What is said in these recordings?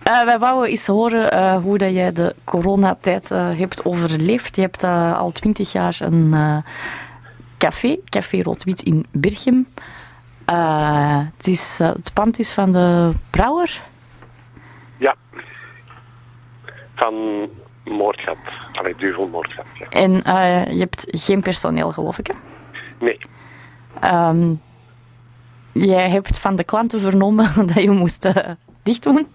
Wij wouden eens horen hoe dat jij de coronatijd hebt overleefd. Je hebt al 20 jaar een café Rood-Wit in Berchem. Het pand is van de brouwer? Ja. Van Moordgat. Allee, Duvel Moordgat. Ja. En je hebt geen personeel, geloof ik, hè? Nee. Jij hebt van de klanten vernomen dat je moest dicht doen?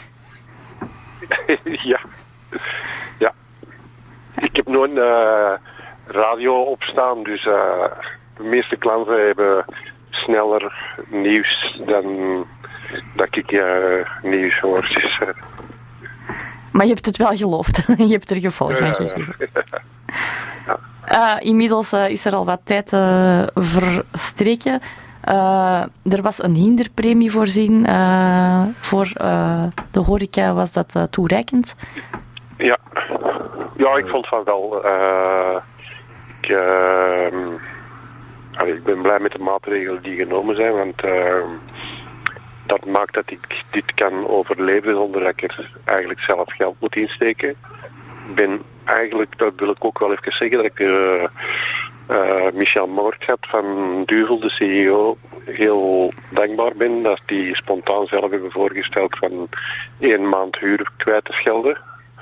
Ja. Ja. Ik heb nooit radio opstaan, dus de meeste klanten hebben sneller nieuws dan dat ik nieuws hoor. Dus, maar je hebt het wel geloofd. Je hebt er gevolg aan gegeven. Inmiddels is er al wat tijd verstreken. Er was een hinderpremie voorzien. Voor de horeca was dat toereikend? Ja. Ja, ik vond van wel. Ik ben blij met de maatregelen die genomen zijn, want dat maakt dat ik dit kan overleven zonder dat ik er eigenlijk zelf geld moet insteken. Ik ben eigenlijk, dat wil ik ook wel even zeggen, dat ik Michel Moordgat van Duvel, de CEO, heel dankbaar ben dat die spontaan zelf hebben voorgesteld van 1 maand huur kwijt te schelden.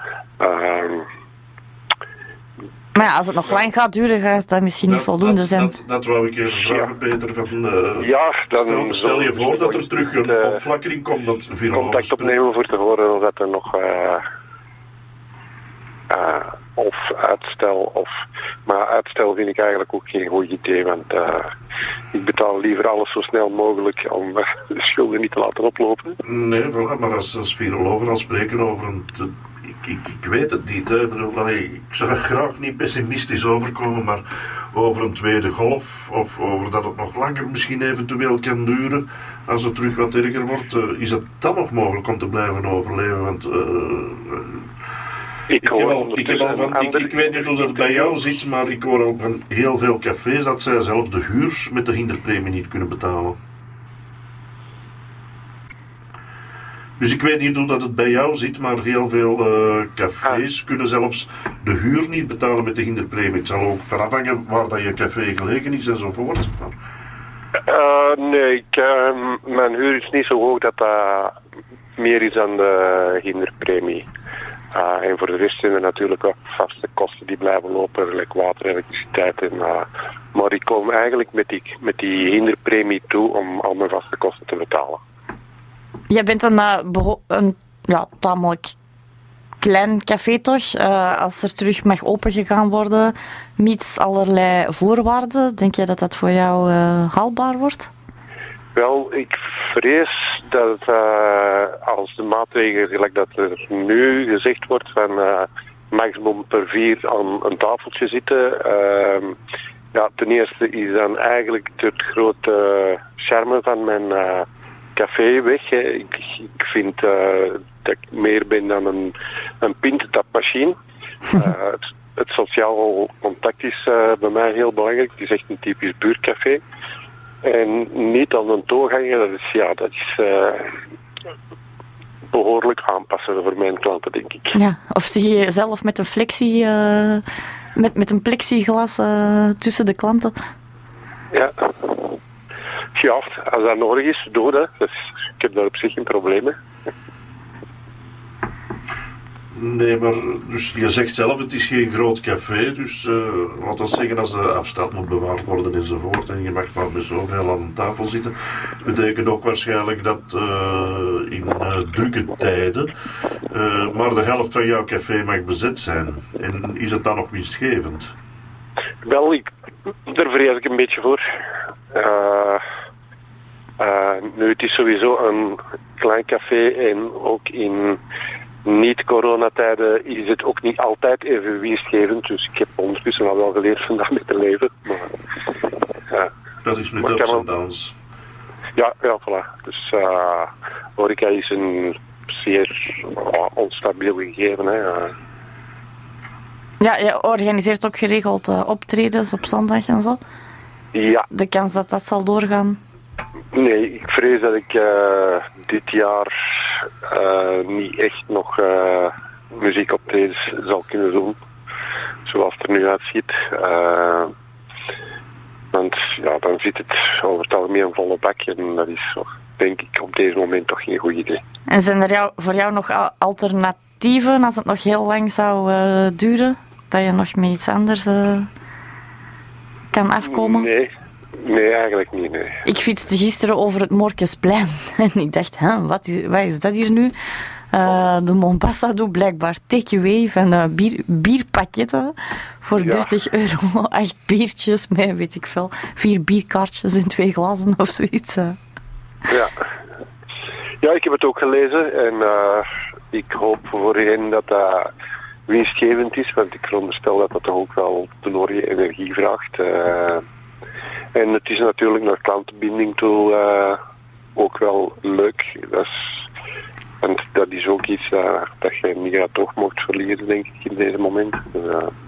Maar ja, als het nog lang gaat duren, gaat dat misschien niet voldoende zijn. Dat wou ik even vragen, Peter. Dan stel je voor dat er terug een opflakkering komt. Dat contact opnemen voor te horen of dat er nog of uitstel maar uitstel vind ik eigenlijk ook geen goed idee, want ik betaal liever alles zo snel mogelijk om de schulden niet te laten oplopen. Nee, voilà, maar als virologen al spreken over een... Ik weet het niet. Hè. Ik zou graag niet pessimistisch overkomen, maar over een tweede golf of over dat het nog langer misschien eventueel kan duren, als het terug wat erger wordt, is het dan nog mogelijk om te blijven overleven? Want ik weet niet hoe dat bij jou zit, maar ik hoor al van heel veel cafés dat zij zelf de huur met de hinderpremie niet kunnen betalen. Dus ik weet niet hoe dat het bij jou zit, maar heel veel cafés kunnen zelfs de huur niet betalen met de hinderpremie. Het zal ook van afhangen waar dat je café gelegen is enzovoort. Nee, mijn huur is niet zo hoog dat dat meer is dan de hinderpremie. En voor de rest zijn er natuurlijk wat vaste kosten die blijven lopen, like water, elektriciteit. Maar ik kom eigenlijk met die hinderpremie toe om al mijn vaste kosten te betalen. Jij bent een tamelijk klein café toch? Als er terug mag opengegaan worden, mits allerlei voorwaarden, denk je dat dat voor jou haalbaar wordt? Wel, ik vrees dat als de maatregelen, gelijk dat er nu gezegd wordt van maximum per 4 aan een tafeltje zitten, ten eerste is dan eigenlijk het grote charme van mijn café weg. Hè. Ik vind dat ik meer ben dan een pintentapmachine. Het sociaal contact is bij mij heel belangrijk. Het is echt een typisch buurtcafé. En niet aan een toeganger, dat is behoorlijk aanpassen voor mijn klanten, denk ik. Ja, of zie je zelf met een flexie, met een plexiglas tussen de klanten? Ja. Ja, als dat nodig is, doe dat. Dus ik heb daar op zich geen problemen. Nee, maar dus je zegt zelf, het is geen groot café, dus wat dat zeggen als de afstand moet bewaard worden enzovoort en je mag maar met zoveel aan een tafel zitten, betekent ook waarschijnlijk dat in drukke tijden maar de helft van jouw café mag bezet zijn. En is het dan nog winstgevend? Wel, daar vrees ik een beetje voor. Nu, het is sowieso een klein café en ook in niet-coronatijden is het ook niet altijd even winstgevend. Dus ik heb ondertussen al wel geleerd van daarmee te leven. Maar, dat is met ups en downs. Ja, voilà. Dus horeca is een zeer onstabiel gegeven. Hè. Ja, je organiseert ook geregeld optredens op zondag en zo? Ja. De kans dat dat zal doorgaan? Nee, ik vrees dat ik dit jaar niet echt nog muziekoptredens zal kunnen doen. Zoals het er nu uitziet. Want ja, dan zit het over het algemeen een volle bak. En dat is, denk ik, op deze moment toch geen goed idee. En zijn er voor jou nog alternatieven als het nog heel lang zou duren? Dat je nog met iets anders kan afkomen? Nee, eigenlijk niet. Nee. Ik fietste gisteren over het Morkesplein en ik dacht, wat is dat hier nu? De Mombasa doet blijkbaar take-away van bierpakketten voor €30. 8 biertjes met, weet ik veel, 4 bierkaartjes in 2 glazen of zoiets. Ja, ik heb het ook gelezen en ik hoop voor hen dat dat winstgevend is, want ik veronderstel dat dat toch ook wel de nodige energie vraagt. En het is natuurlijk naar klantenbinding toe ook wel leuk. Want dat is ook iets dat je niet gaat toch mocht verliezen, denk ik, in deze moment.